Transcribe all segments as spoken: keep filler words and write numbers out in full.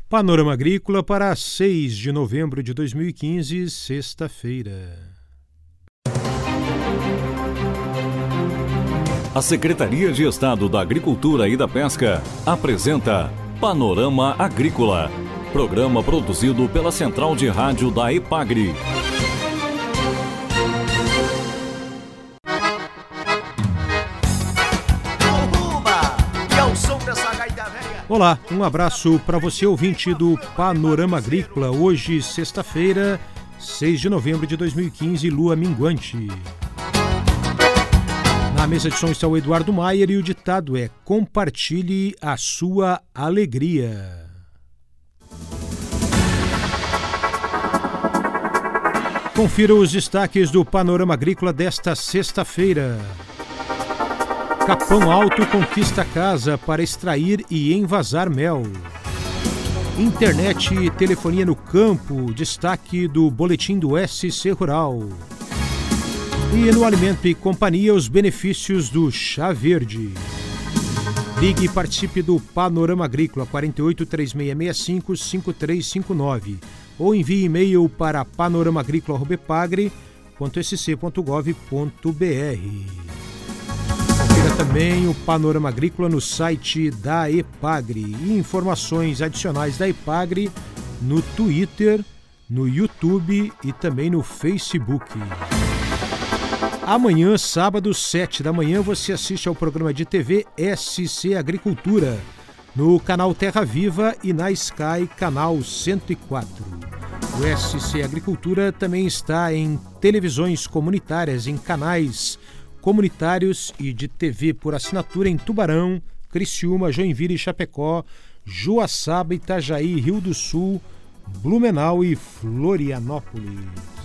Panorama Agrícola para seis de novembro de dois mil e quinze, sexta-feira. A Secretaria de Estado da Agricultura e da Pesca apresenta Panorama Agrícola, programa produzido pela Central de Rádio da EPAGRE. Olá, um abraço para você, ouvinte do Panorama Agrícola. Hoje, sexta-feira, seis de novembro de dois mil e quinze, lua minguante. Na mesa de som está o Eduardo Maier e o ditado é: compartilhe a sua alegria. Confira os destaques do Panorama Agrícola desta sexta-feira. Capão Alto conquista casa para extrair e envasar mel. Internet e telefonia no campo, destaque do boletim do S C Rural. E no Alimento e Companhia, os benefícios do chá verde. Ligue e participe do Panorama Agrícola quatro oito três seis seis cinco cinco três cinco nove ou envie e-mail para panoramaagricola arroba epagre ponto s c ponto gov ponto b r. Confira também o Panorama Agrícola no site da EPAGRE e informações adicionais da EPAGRE no Twitter, no YouTube e também no Facebook. Amanhã, sábado, sete da manhã, você assiste ao programa de T V S C Agricultura, no canal Terra Viva e na Sky, canal cento e quatro. O S C Agricultura também está em televisões comunitárias, em canais comunitários e de T V por assinatura em Tubarão, Criciúma, Joinville e Chapecó, Joaçaba, Itajaí, Rio do Sul, Blumenau e Florianópolis.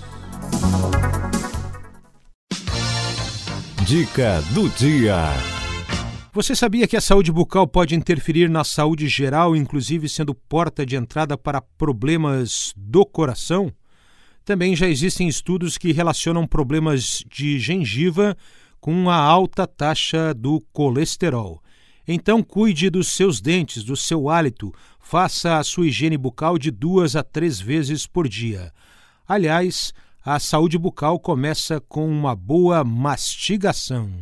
Dica do dia. Você sabia que a saúde bucal pode interferir na saúde geral, inclusive sendo porta de entrada para problemas do coração? Também já existem estudos que relacionam problemas de gengiva com a alta taxa do colesterol. Então, cuide dos seus dentes, do seu hálito, faça a sua higiene bucal de duas a três vezes por dia. Aliás, a saúde bucal começa com uma boa mastigação.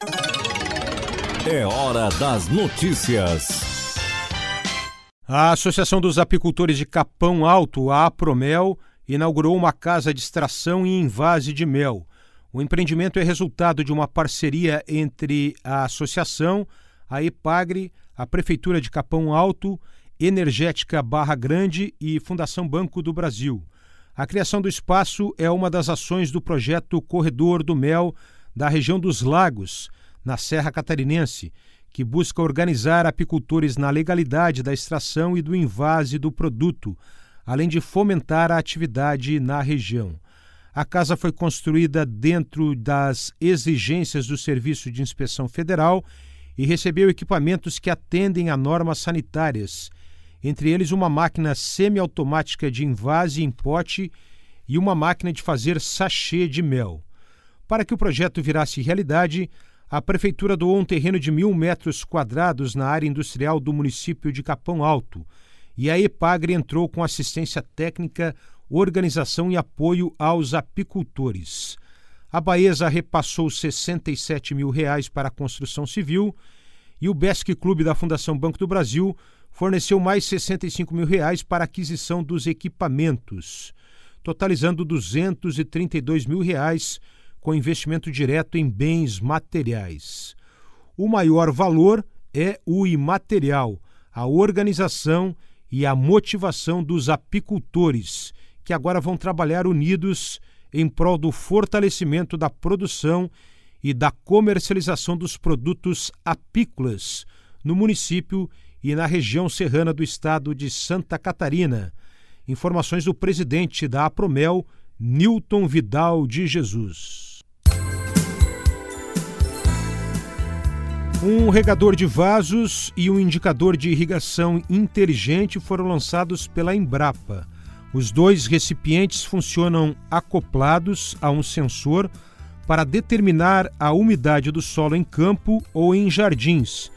É hora das notícias. A Associação dos Apicultores de Capão Alto, a APROMEL, inaugurou uma casa de extração e envase de mel. O empreendimento é resultado de uma parceria entre a associação, a EPAGRE, a Prefeitura de Capão Alto, Energética Barra Grande e Fundação Banco do Brasil. A criação do espaço é uma das ações do projeto Corredor do Mel da região dos Lagos, na Serra Catarinense, que busca organizar apicultores na legalidade da extração e do envase do produto, além de fomentar a atividade na região. A casa foi construída dentro das exigências do Serviço de Inspeção Federal e recebeu equipamentos que atendem a normas sanitárias, entre eles uma máquina semiautomática de envase em pote e uma máquina de fazer sachê de mel. Para que o projeto virasse realidade, a Prefeitura doou um terreno de mil metros quadrados na área industrial do município de Capão Alto, e a EPAGRE entrou com assistência técnica, organização e apoio aos apicultores. A Baesa repassou sessenta e sete mil reais para a construção civil e o Besc Clube da Fundação Banco do Brasil forneceu mais sessenta e cinco mil reais para a aquisição dos equipamentos, totalizando duzentos e trinta e dois mil reais com investimento direto em bens materiais. O maior valor é o imaterial, a organização e a motivação dos apicultores, que agora vão trabalhar unidos em prol do fortalecimento da produção e da comercialização dos produtos apícolas no município e na região serrana do estado de Santa Catarina. Informações do presidente da APROMEL, Nilton Vidal de Jesus. Um regador de vasos e um indicador de irrigação inteligente foram lançados pela Embrapa. Os dois recipientes funcionam acoplados a um sensor para determinar a umidade do solo em campo ou em jardins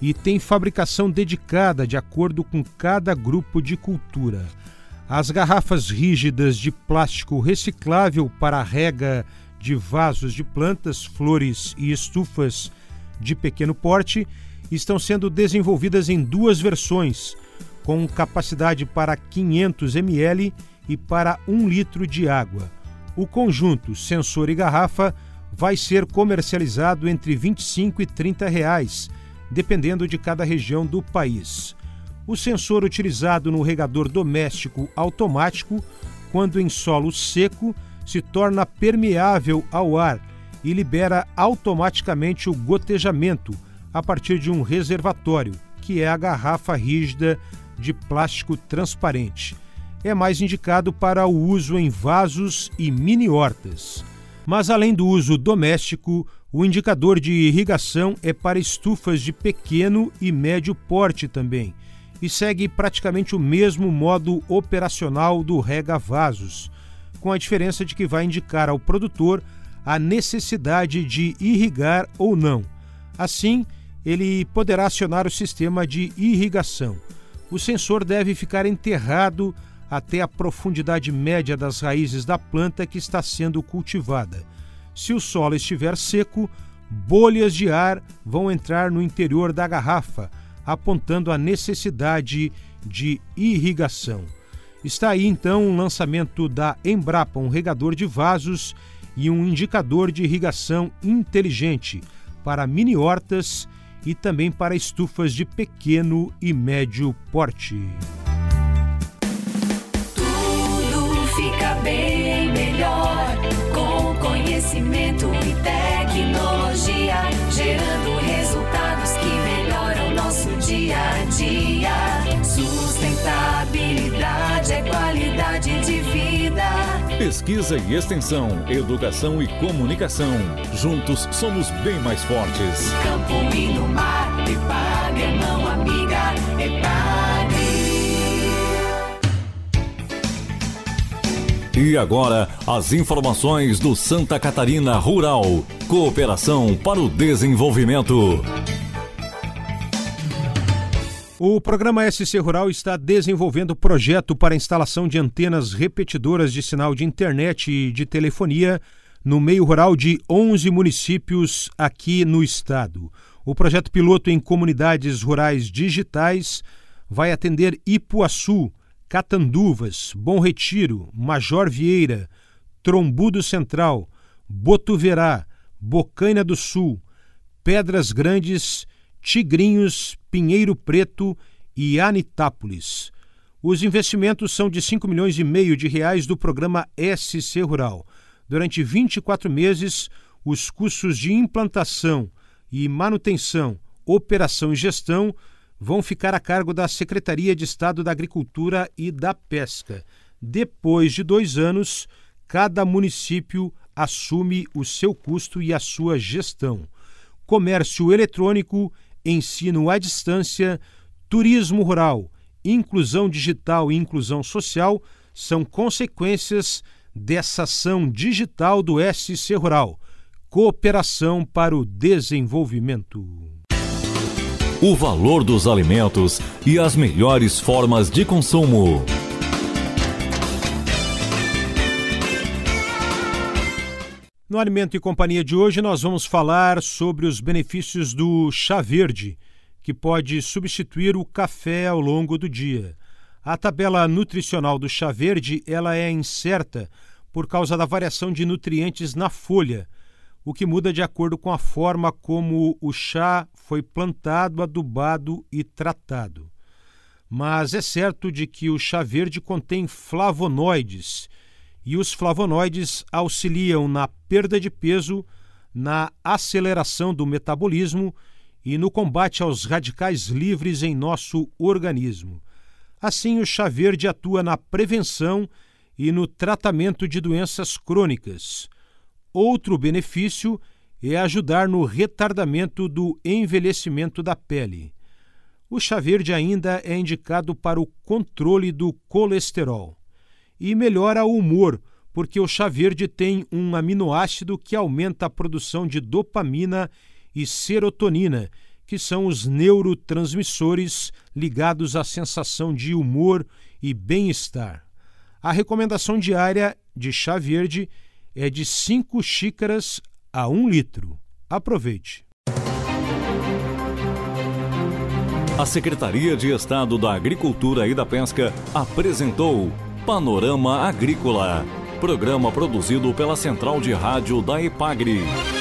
e tem fabricação dedicada de acordo com cada grupo de cultura. As garrafas rígidas de plástico reciclável para a rega de vasos de plantas, flores e estufas de pequeno porte estão sendo desenvolvidas em duas versões, com capacidade para quinhentos mililitros e para um litro de água. O conjunto sensor e garrafa vai ser comercializado entre vinte e cinco e trinta reais, dependendo de cada região do país. O sensor utilizado no regador doméstico automático, quando em solo seco, se torna permeável ao ar e libera automaticamente o gotejamento a partir de um reservatório, que é a garrafa rígida de plástico transparente. É mais indicado para o uso em vasos e mini-hortas. Mas além do uso doméstico, o indicador de irrigação é para estufas de pequeno e médio porte também, e segue praticamente o mesmo modo operacional do rega-vasos, com a diferença de que vai indicar ao produtor a necessidade de irrigar ou não. Assim, ele poderá acionar o sistema de irrigação. O sensor deve ficar enterrado até a profundidade média das raízes da planta que está sendo cultivada. Se o solo estiver seco, bolhas de ar vão entrar no interior da garrafa, apontando a necessidade de irrigação. Está aí então o lançamento da Embrapa, um regador de vasos e um indicador de irrigação inteligente para mini-hortas e também para estufas de pequeno e médio porte. Tudo fica bem melhor com conhecimento e tecnologia, gerando resultados que melhoram nosso dia a dia. Sustentabilidade é qualidade de vida. Pesquisa e extensão, educação e comunicação. Juntos somos bem mais fortes. Campo e no mar, EPAGRE é mão amiga, EPAGRE. E agora, as informações do Santa Catarina Rural. Cooperação para o desenvolvimento. O programa S C Rural está desenvolvendo projeto para instalação de antenas repetidoras de sinal de internet e de telefonia no meio rural de onze municípios aqui no estado. O projeto piloto em comunidades rurais digitais vai atender Ipuaçu, Catanduvas, Bom Retiro, Major Vieira, Trombudo Central, Botuverá, Bocaina do Sul, Pedras Grandes, Tigrinhos, Pinheiro Preto e Anitápolis. Os investimentos são de cinco milhões e meio de reais do programa S C Rural. Durante vinte e quatro meses, os custos de implantação e manutenção, operação e gestão vão ficar a cargo da Secretaria de Estado da Agricultura e da Pesca. Depois de dois anos, cada município assume o seu custo e a sua gestão. Comércio eletrônico, ensino à distância, turismo rural, inclusão digital e inclusão social são consequências dessa ação digital do S C Rural. Cooperação para o desenvolvimento. O valor dos alimentos e as melhores formas de consumo. No Alimento e Companhia de hoje, nós vamos falar sobre os benefícios do chá verde, que pode substituir o café ao longo do dia. A tabela nutricional do chá verde ela é incerta por causa da variação de nutrientes na folha, o que muda de acordo com a forma como o chá foi plantado, adubado e tratado. Mas é certo de que o chá verde contém flavonoides, e os flavonoides auxiliam na perda de peso, na aceleração do metabolismo e no combate aos radicais livres em nosso organismo. Assim, o chá verde atua na prevenção e no tratamento de doenças crônicas. Outro benefício é ajudar no retardamento do envelhecimento da pele. O chá verde ainda é indicado para o controle do colesterol. E melhora o humor, porque o chá verde tem um aminoácido que aumenta a produção de dopamina e serotonina, que são os neurotransmissores ligados à sensação de humor e bem-estar. A recomendação diária de chá verde é de cinco xícaras a um litro. Aproveite! A Secretaria de Estado da Agricultura e da Pesca apresentou Panorama Agrícola, programa produzido pela Central de Rádio da EPAGRE.